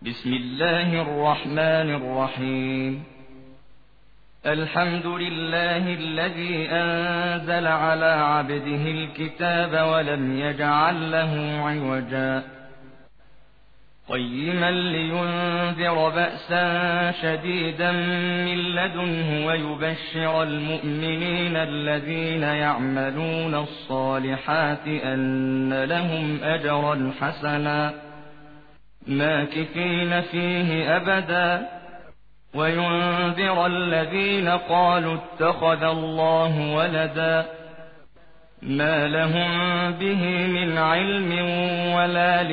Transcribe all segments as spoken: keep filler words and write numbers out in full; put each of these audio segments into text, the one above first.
بسم الله الرحمن الرحيم. الحمد لله الذي أنزل على عبده الكتاب ولم يجعل له عوجا قيما لينذر بأسا شديدا من لدنه ويبشر المؤمنين الذين يعملون الصالحات أن لهم أجرا حسنا ماكثين فيه أبدا وينذر الذين قالوا اتخذ الله ولدا ما لهم به من علم ولا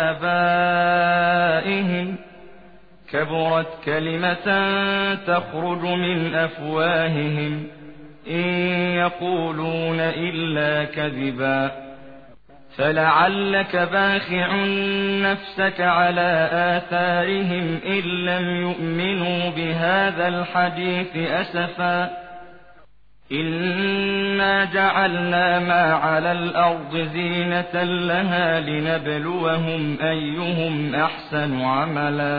لآبائهم كبرت كلمة تخرج من أفواههم إن يقولون إلا كذبا فلعلك باخع نفسك على آثارهم إن لم يؤمنوا بهذا الحديث أسفا إنا جعلنا ما على الأرض زينة لها لنبلوهم أيهم أحسن عملا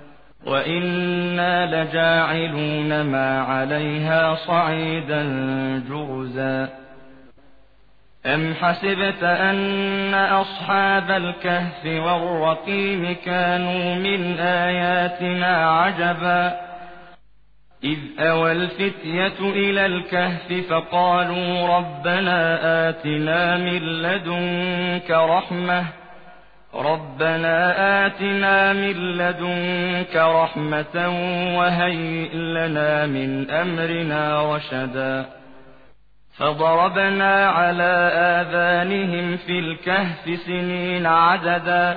وإنا لجاعلون ما عليها صعيدا جرزا أم حسبت أن أصحاب الكهف والرقيم كانوا من آياتنا عجبا إذ أوى الفتية إلى الكهف فقالوا ربنا آتنا من لدنك رحمة ربنا آتنا من لدنك رحمة وهيئ لنا من أمرنا رشدا فضربنا على آذانهم في الكهف سنين عددا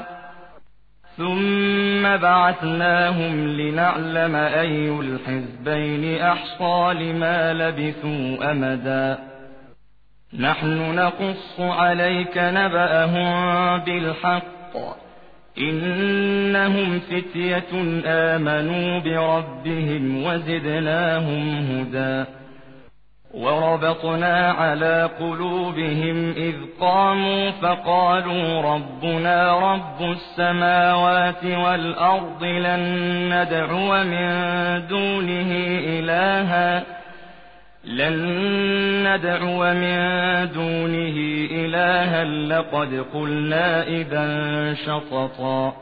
ثم بعثناهم لنعلم أي الحزبين أحصى لما لبثوا أمدا نحن نقص عليك نبأهم بالحق إنهم فتية آمنوا بربهم وزدناهم هدى وربطنا على قلوبهم إذ قاموا فقالوا ربنا رب السماوات والأرض لن ندعو من دونه إلها لن ندعو من دونه إلها لقد قلنا إذا شططا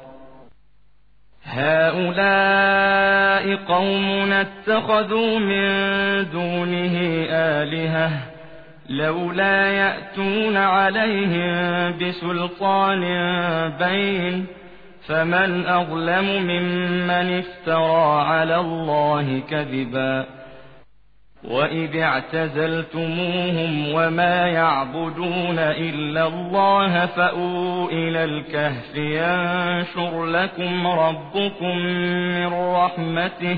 هؤلاء قومنا اتخذوا من دونه آلهة لولا يأتون عليهم بسلطان بين فمن أظلم ممن افترى على الله كذبا وإذ اعتزلتموهم وما يعبدون إلا الله فأووا إلى الكهف ينشر لكم ربكم من رحمته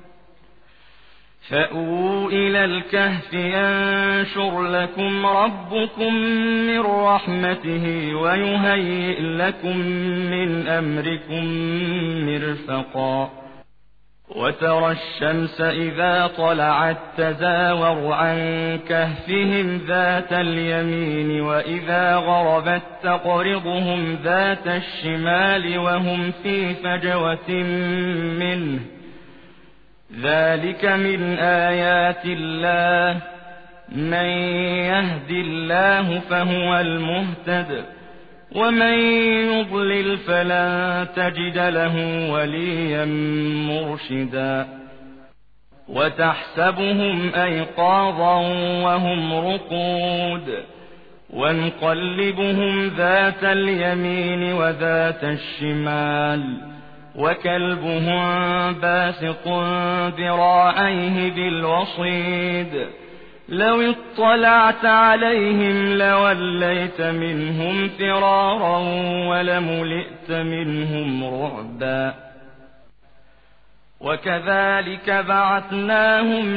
فأووا إلى الكهف ينشر لكم ربكم من رحمته ويهيئ لكم من أمركم مرفقا وترى الشمس إذا طلعت تزاور عن كهفهم ذات اليمين وإذا غربت تقرضهم ذات الشمال وهم في فجوة منه ذلك من آيات الله من يهد الله فهو المهتد ومن يضلل فلن تجد له وليا مرشدا وتحسبهم أيقاظا وهم رقود ونقلبهم ذات اليمين وذات الشمال وكلبهم باسط ذراعيه بالوصيد لو اطلعت عليهم لوليت منهم فرارا ولملئت منهم رعبا وكذلك بعثناهم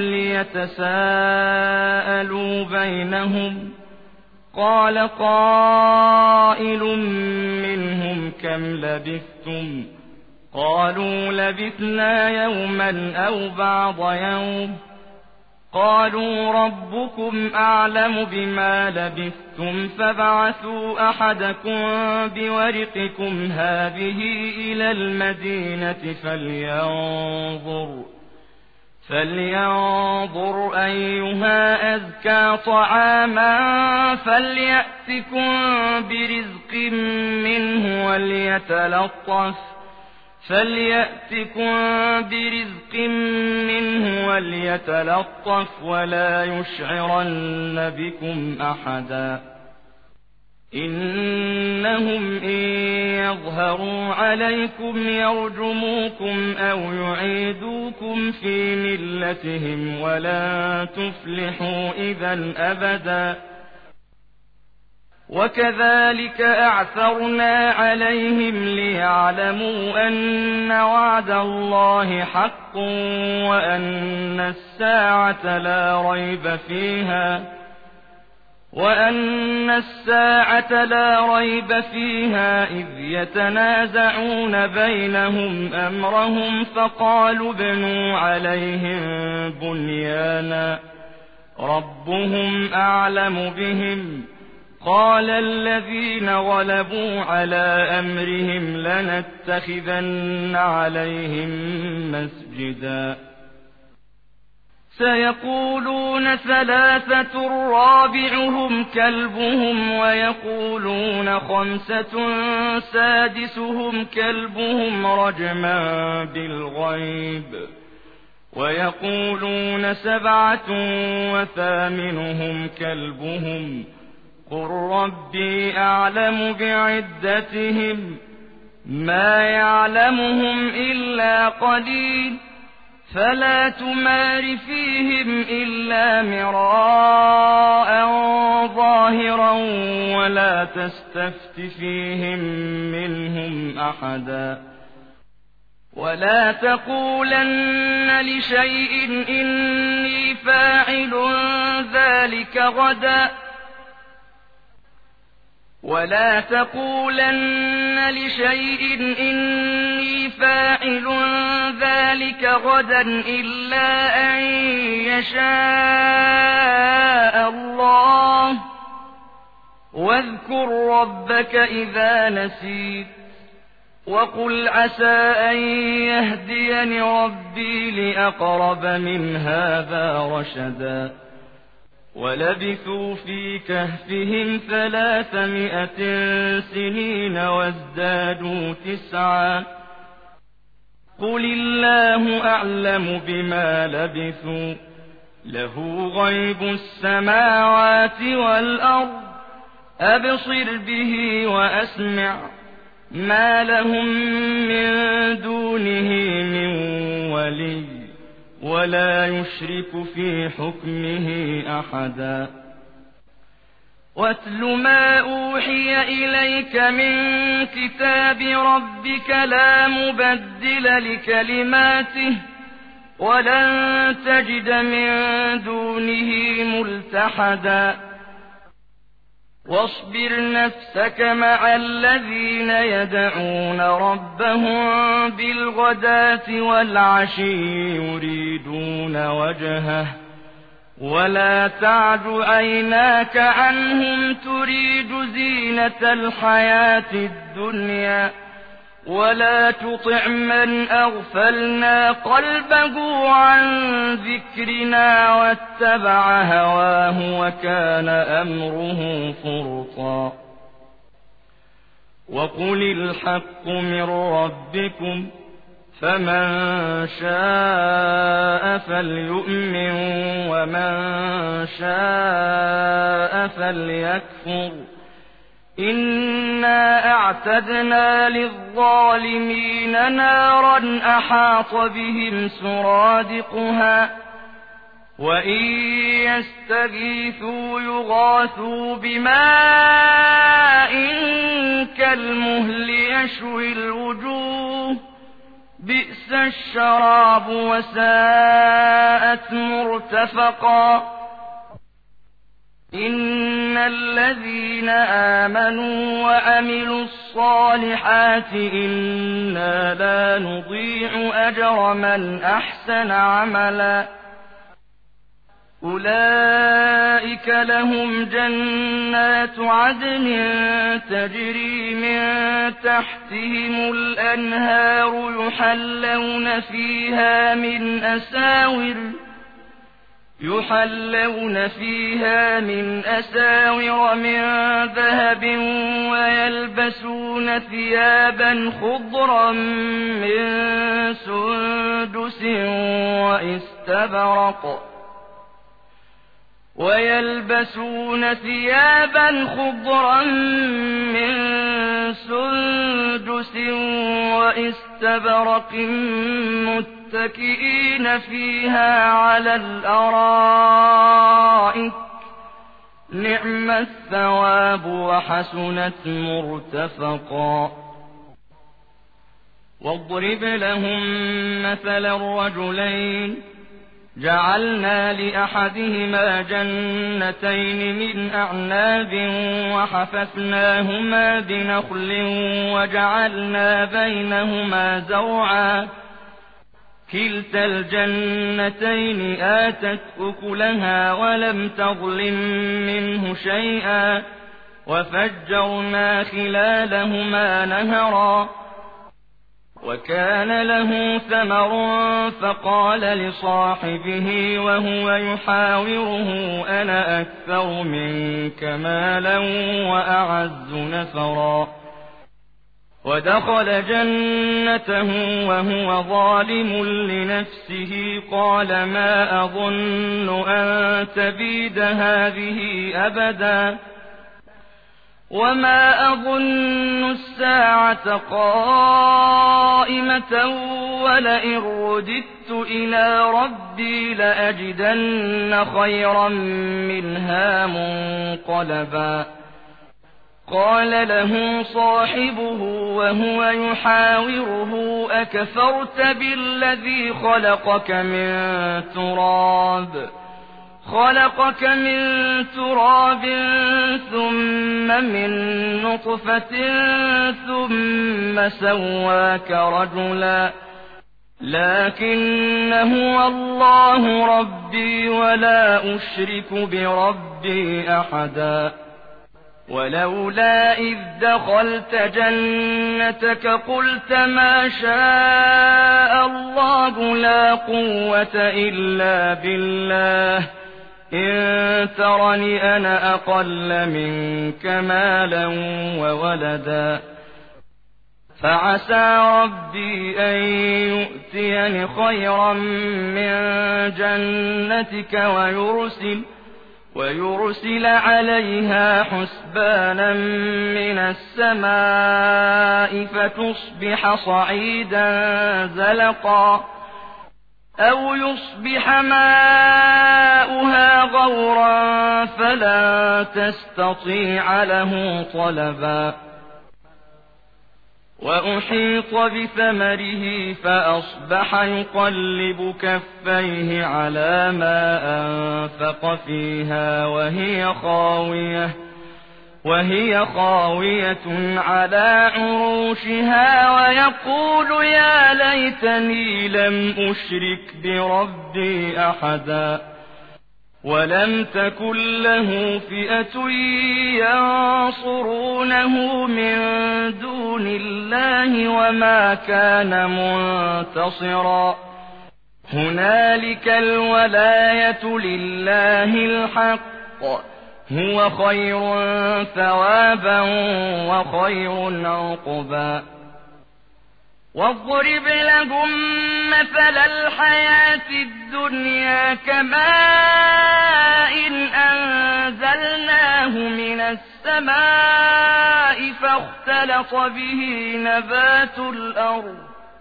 ليتساءلوا بينهم قال قائل منهم كم لبثتم قالوا لبثنا يوما أو بعض يوم قالوا ربكم أعلم بما لبثتم فابعثوا أحدكم بورقكم هذه إلى المدينة فلينظر فلينظر أيها أزكى طعاما فليأتكم برزق منه وليتلطف فليأتكم برزق منه وليتلطف ولا يشعرن بكم أحدا إنهم إن يظهروا عليكم يرجموكم أو يعيدوكم في ملتهم ولن تفلحوا إذا أبدا وكذلك أعثرنا عليهم ليعلموا أن وعد الله حق وأن الساعة لا ريب فيها وأن الساعة لا ريب فيها إذ يتنازعون بينهم أمرهم فقالوا ابنوا عليهم بنيانا ربهم أعلم بهم قال الذين غلبوا على أمرهم لنتخذن عليهم مسجدا سيقولون ثلاثة رابعهم كلبهم ويقولون خمسة سادسهم كلبهم رجما بالغيب ويقولون سبعة وثامنهم كلبهم قل ربي أعلم بعدتهم ما يعلمهم إلا قليل فلا تمار فيهم إلا مراء ظاهرا ولا تستفت فيهم منهم أحدا ولا تقولن لشيء إني فاعل ذلك غدا ولا تقولن لشيء إني فاعل ذلك غدا إلا أن يشاء الله واذكر ربك إذا نسيت وقل عسى أن يهديني ربي لأقرب من هذا رشدا ولبثوا في كهفهم ثلاثمائة سنين وازدادوا تسعا قل الله أعلم بما لبثوا له غيب السماوات والأرض أبصر به وأسمع ما لهم من دونه من ولي ولا يشرك في حكمه أحدا واتل ما أوحي إليك من كتاب ربك لا مبدل لكلماته ولن تجد من دونه ملتحدا واصبر نفسك مع الذين يدعون ربهم بالغداة والعشي يريدون وجهه ولا تعد عيناك عنهم تريد زينة الحياة الدنيا ولا تطع من أغفلنا قلبه عن ذكرنا واتبع هواه وكان أمره فرطا وقل الحق من ربكم فمن شاء فليؤمن ومن شاء فليكفر إنا أعتدنا للظالمين نارا أحاط بهم سرادقها وإن يستغيثوا يغاثوا بماء كالمهل يشوي الوجوه بئس الشراب وساءت مرتفقا إن الذين آمنوا وعملوا الصالحات إنا لا نضيع أجر من أحسن عملا أولئك لهم جنات عدن تجري من تحتهم الأنهار يحلون فيها من أساور يحلون فيها من أساور من ذهب ويلبسون ثيابا خضرا من سندس واستبرق ويلبسون ثيابا خضرا من سندس واستبرق متكئين فيها على الأرائك نعم الثواب وحسنت مرتفقا. واضرب لهم مثل الرجلين جعلنا لأحدهما جنتين من أعناب وحففناهما بنخل وجعلنا بينهما زرعا كلتا الجنتين آتت أكلها ولم تظلم منه شيئا وفجرنا خلالهما نهرا وكان له ثمر فقال لصاحبه وهو يحاوره أنا أكثر منك مالا وأعز نفرا ودخل جنته وهو ظالم لنفسه قال ما أظن أن تبيد هذه أبدا وما أظن الساعة قائمة ولئن رددت إلى ربي لأجدن خيرا منها منقلبا. قال له صاحبه وهو يحاوره أكفرت بالذي خلقك من تراب خلقك من تراب ثم من نطفة ثم سواك رجلا لكن هو الله ربي ولا أشرك بربي أحدا. ولولا إذ دخلت جنتك قلت ما شاء الله لا قوة إلا بالله إن ترني أنا أقل منك مالا وولدا فعسى ربي أن يؤتيني خيرا من جنتك ويرسل ويرسل عليها حسبانا من السماء فتصبح صعيدا زلقا أو يصبح ماؤها غورا فلا تستطيع له طلبا. وأحيط بثمره فأصبح يقلب كفيه على ما أنفق فيها وهي خاوية وهي خاوية على عروشها ويقول يا ليتني لم أشرك بربي أحدا ولم تكن له فئة ينصرونه من دون الله وما كان منتصرا. هنالك الولاية لله الحق هو خير ثوابا وخير عقبا. واضرب لهم مثل الحياة الدنيا كماء أنزلناه من السماء فاختلط به نبات الأرض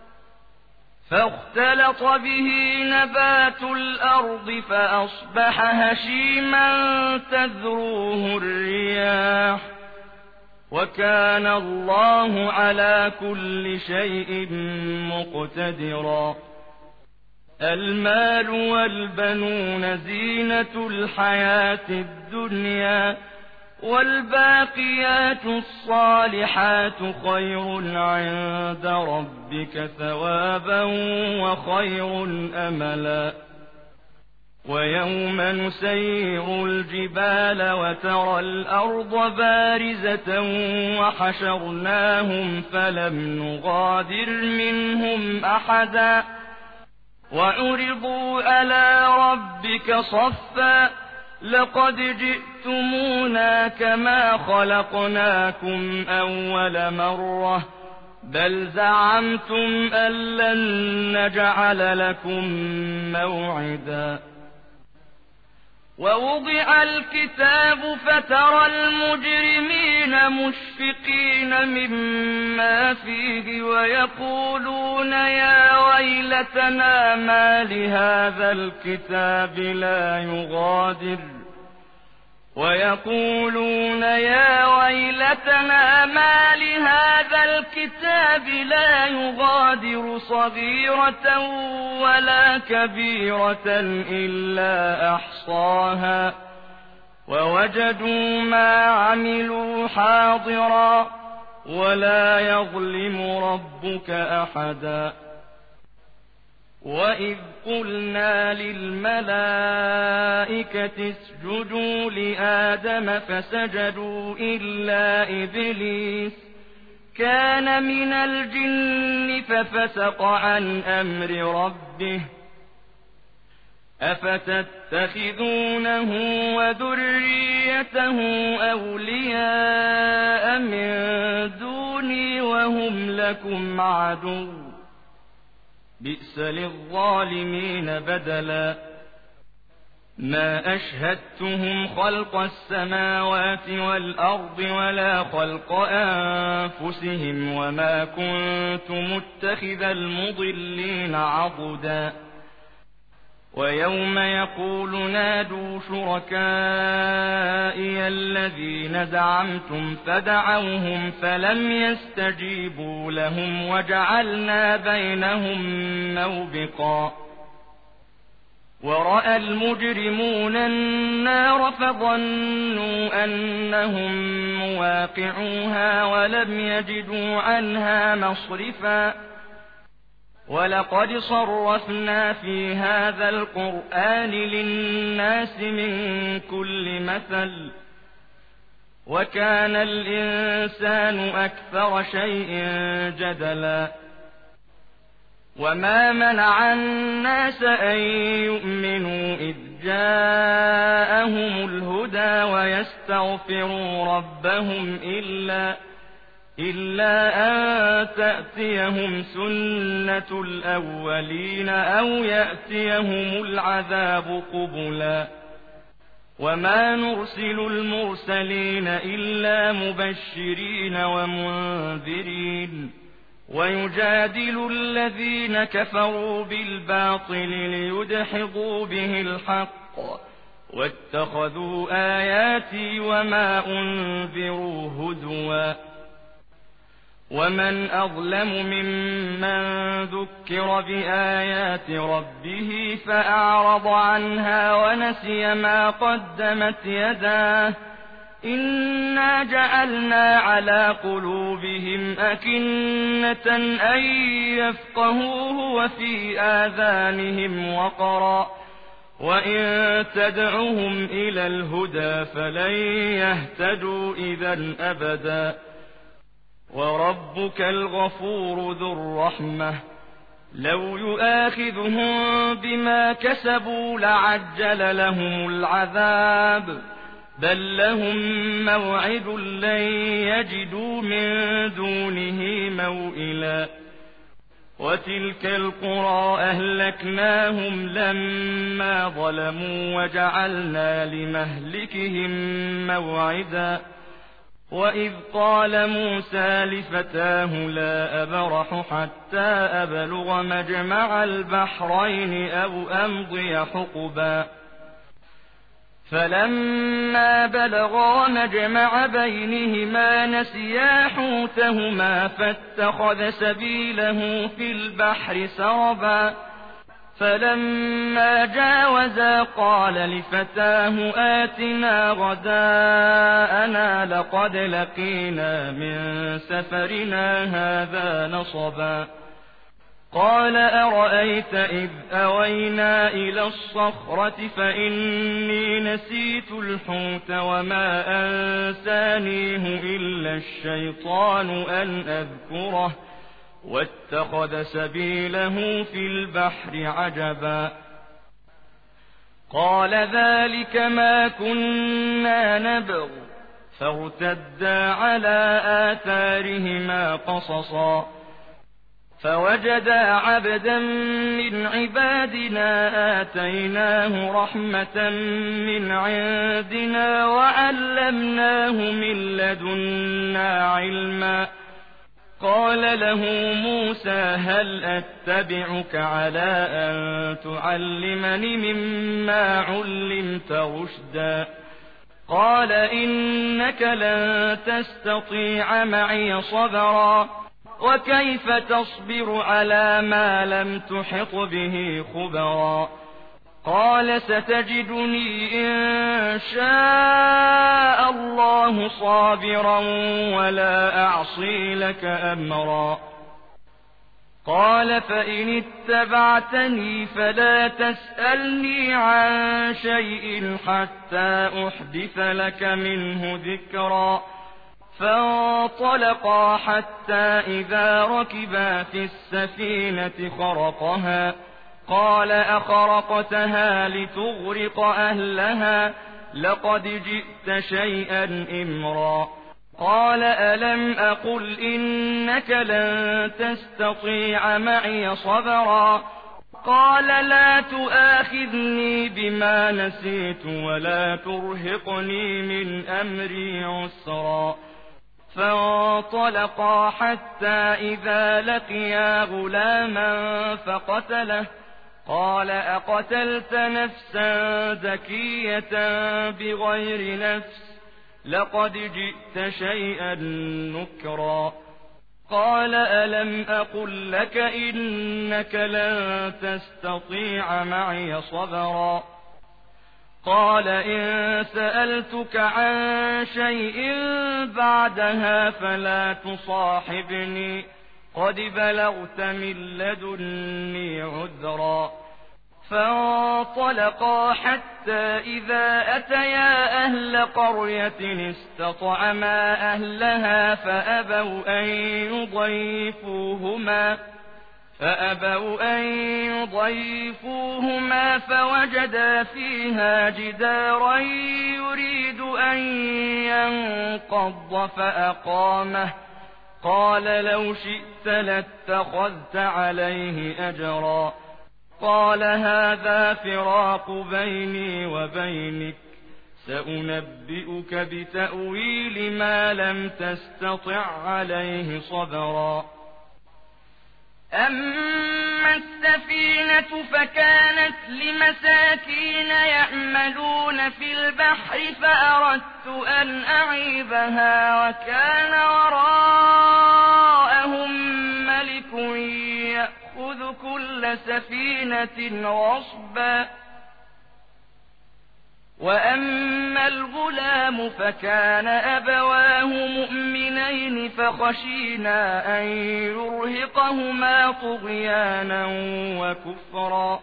فاختلط به نبات الأرض فأصبح هشيما تذروه الرياح وكان الله على كل شيء مقتدرا. المال والبنون زينة الحياة الدنيا والباقيات الصالحات خير عند ربك ثوابا وخير أملا. ويوم نسير الجبال وترى الأرض بارزة وحشرناهم فلم نغادر منهم أحدا وعرضوا على ربك صفا لقد جئتمونا كما خلقناكم أول مرة بل زعمتم أن لن نجعل لكم موعدا ووضع الكتاب فترى المجرمين مشفقين مما فيه ويقولون يا ويلتنا ما لهذا الكتاب لا يغادر ويقولون يا ويلتنا ما لهذا الكتاب لا يغادر صغيرة ولا كبيرة إلا أحصاها ووجدوا ما عملوا حاضرا ولا يظلم ربك أحدا وإذ قلنا للملائكة اسجدوا لآدم فسجدوا إلا إبليس كان من الجن ففسق عن أمر ربه أفتتخذونه وذريته أولياء من دوني وهم لكم عدو بئس للظالمين بدلا ما أشهدتهم خلق السماوات والأرض ولا خلق أنفسهم وما كنت متخذ المضلين عضدا ويوم يقول نادوا شركائي الذين زعمتم فدعوهم فلم يستجيبوا لهم وجعلنا بينهم موبقا ورأى المجرمون النار فظنوا أنهم مواقعوها ولم يجدوا عنها مصرفا ولقد صرفنا في هذا القرآن للناس من كل مثل وكان الإنسان أكثر شيء جدلا وما منع الناس أن يؤمنوا إذ جاءهم الهدى ويستغفروا ربهم إلا إلا أن تأتيهم سنة الأولين أو يأتيهم العذاب قبلا وما نرسل المرسلين إلا مبشرين ومنذرين ويجادل الذين كفروا بالباطل ليدحضوا به الحق واتخذوا آياتي وما أنذروا هزوا ومن أظلم ممن ذكر بآيات ربه فأعرض عنها ونسي ما قدمت يداه إنا جعلنا على قلوبهم أكنة أن يفقهوه وفي آذانهم وقرا وإن تدعهم إلى الهدى فلن يهتدوا إذا أبدا وربك الغفور ذو الرحمة لو يؤاخذهم بما كسبوا لعجل لهم العذاب بل لهم موعد لن يجدوا من دونه موئلا وتلك القرى أهلكناهم لما ظلموا وجعلنا لمهلكهم موعدا وإذ قال موسى لفتاه لا أبرح حتى أبلغ مجمع البحرين أو أمضي حقبا فلما بلغا مجمع بينهما نسيا حوتهما فاتخذ سبيله في البحر سربا فلما جاوزا قال لفتاه آتنا غداءنا لقد لقينا من سفرنا هذا نصبا قال أرأيت إذ أوينا إلى الصخرة فإني نسيت الحوت وما أنسانيه إلا الشيطان أن أذكره واتخذ سبيله في البحر عجبا قال ذلك ما كنا نبغ فارتدا على آثارهما قصصا فوجدا عبدا من عبادنا آتيناه رحمة من عندنا وعلمناه من لدنا علما قال له موسى هل أتبعك على أن تعلمني مما علمت رشدا قال إنك لن تستطيع معي صبرا وكيف تصبر على ما لم تحط به خبرا قال ستجدني إن شاء الله صابرا ولا أعصي لك أمرا قال فإن اتبعتني فلا تسألني عن شيء حتى أحدث لك منه ذكرا فانطلقا حتى إذا ركبا في السفينة خرقها قال أخرقتها لتغرق أهلها لقد جئت شيئا إمرا قال ألم أقل إنك لن تستطيع معي صبرا قال لا تؤاخذني بما نسيت ولا ترهقني من أمري عسرا فانطلقا حتى إذا لقيا غلاما فقتله قال أقتلت نفسا زكية بغير نفس لقد جئت شيئا نكرا قال ألم أقل لك إنك لن تستطيع معي صبرا قال إن سألتك عن شيء بعدها فلا تصاحبني قد بلغت من لدني عذرا فانطلقا حتى إذا أتيا أهل قرية استطعما أهلها فأبوا أن يضيفوهما فأبوا أن يضيفوهما فوجدا فيها جدارا يريد أن ينقض فأقامه قال لو شئت لاتخذت عليه أجرا قال هذا فراق بيني وبينك سأنبئك بتأويل ما لم تستطع عليه صبرا أما السفينة فكانت لمساكين يعملون في البحر فأردت أن أعيبها وكان وراءهم ملك يأخذ كل سفينة غصبا وأما الغلام فكان أبواه مؤمنين فخشينا أن يرهقهما طغيانا وكفرا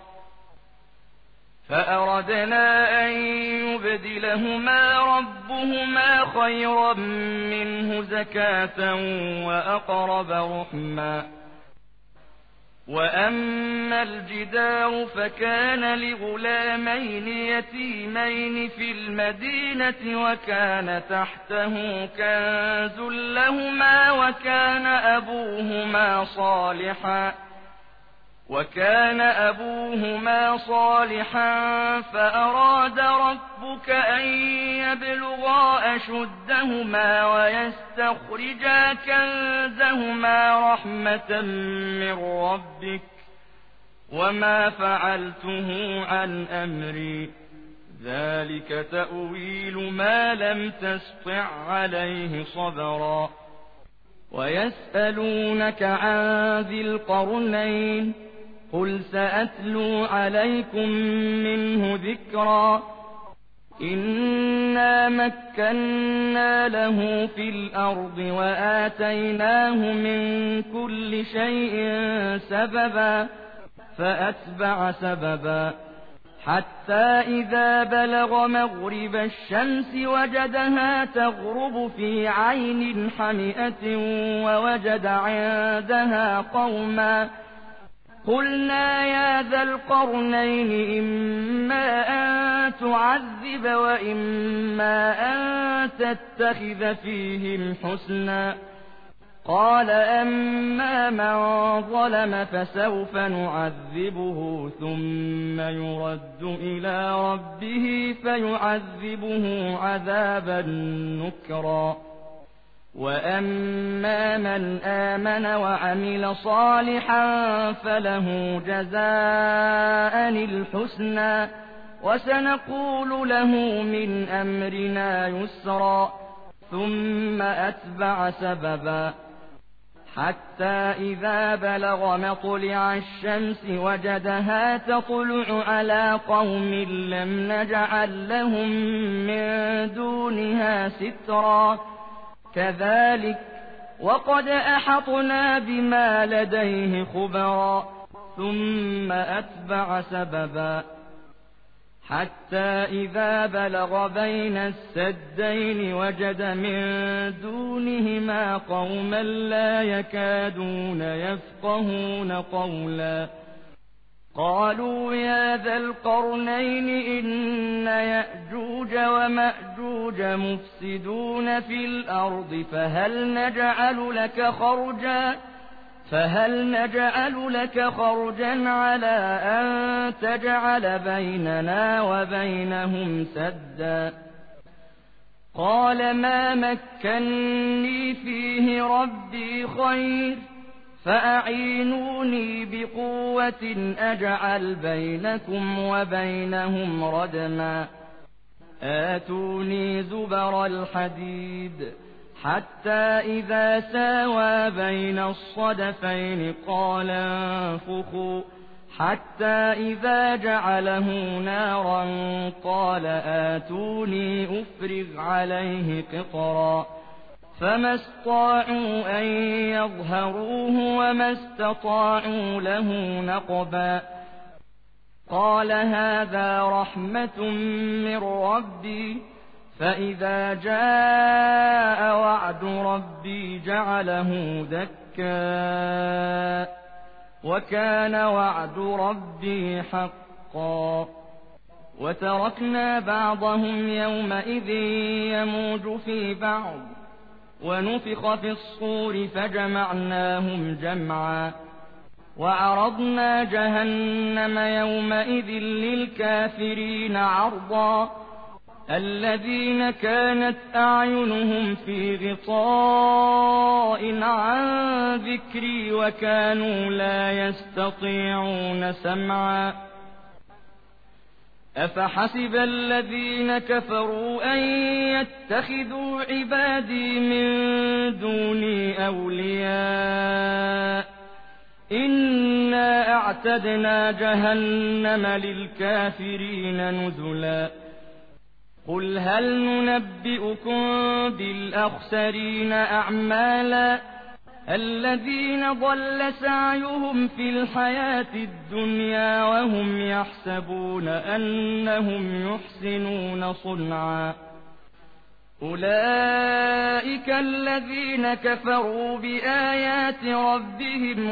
فأردنا أن يبدلهما ربهما خيرا منه زكاة وأقرب رحما وأما الجدار فكان لغلامين يتيمين في المدينة وكان تحته كنز لهما وكان أبوهما صالحا وكان أبوهما صالحا فأراد ربك أن يبلغا أشدهما ويستخرجا كنزهما رحمة من ربك وما فعلته عن أمري ذلك تأويل ما لم تسطع عليه صبرا ويسألونك عن ذي القرنين قل سأتلو عليكم منه ذكرا إنا مكنا له في الأرض وآتيناه من كل شيء سببا فأتبع سببا حتى إذا بلغ مغرب الشمس وجدها تغرب في عين حمئة ووجد عندها قوما قلنا يا ذا القرنين إما أن تعذب وإما أن تتخذ فيهم حسنا قال أما من ظلم فسوف نعذبه ثم يرد إلى ربه فيعذبه عذابا نكرا وأما من آمن وعمل صالحا فله جزاء الحسنى وسنقول له من أمرنا يسرا ثم أتبع سببا حتى إذا بلغ مطلع الشمس وجدها تطلع على قوم لم نجعل لهم من دونها سترا كذلك وقد أحطنا بما لديه خبرا ثم أتبع سببا حتى إذا بلغ بين السدين وجد من دونهما قوما لا يكادون يفقهون قولا قالوا يا ذا القرنين إن يأجوج ومأجوج مفسدون في الأرض فهل نجعل لك خرجا فهل نجعل لك خرجا على أن تجعل بيننا وبينهم سدا قال ما مكني فيه ربي خير فأعينوني بقوة أجعل بينكم وبينهم ردما آتوني زبر الحديد حتى إذا ساوى بين الصدفين قال انفخوا حتى إذا جعله نارا قال آتوني أفرغ عليه قطرا فما استطاعوا أن يظهروه وما استطاعوا له نقبا قال هذا رحمة من ربي فإذا جاء وعد ربي جعله دكا وكان وعد ربي حقا وتركنا بعضهم يومئذ يموج في بعض ونفخ في الصور فجمعناهم جمعا وعرضنا جهنم يومئذ للكافرين عرضا الذين كانت أعينهم في غطاء عن ذكري وكانوا لا يستطيعون سمعا أفحسب الذين كفروا أن يتخذوا عبادي من دوني أولياء إنا أعتدنا جهنم للكافرين نزلا قل هل ننبئكم بالأخسرين أعمالا الذين ضل سعيهم في الحياة الدنيا وهم يحسبون أنهم يحسنون صنعا أولئك الذين كفروا بآيات ربهم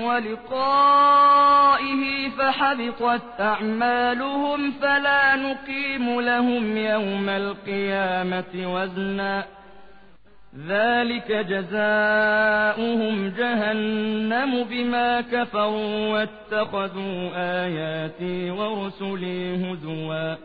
ولقائه فحبطت أعمالهم فلا نقيم لهم يوم القيامة وزنا ذلك جزاؤهم جهنم بما كفروا واتخذوا آياتي ورسلي هزوا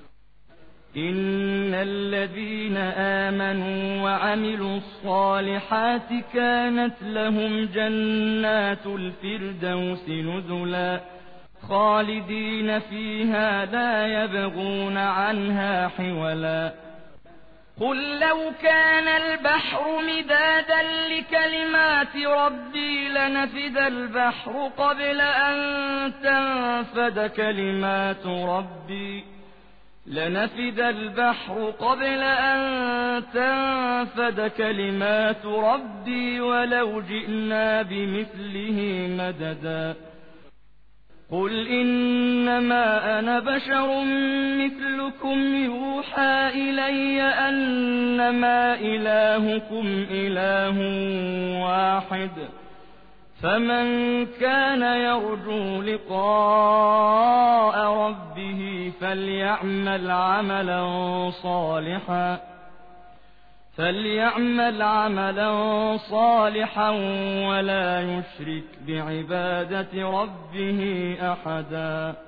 إن الذين آمنوا وعملوا الصالحات كانت لهم جنات الفردوس نزلا خالدين فيها لا يبغون عنها حولا قل لو كان البحر مدادا لكلمات ربي لنفد البحر قبل أن تنفد كلمات ربي لنفد البحر قبل أن تنفد كلمات ربي ولو جئنا بمثله مددا قل إنما أنا بشر مثلكم يوحى إلي أنما إلهكم إله واحد فمن كان يرجو لقاء ربه فليعمل عملا صالحا فليعمل عملا صالحا ولا يشرك بعبادة ربه أحدا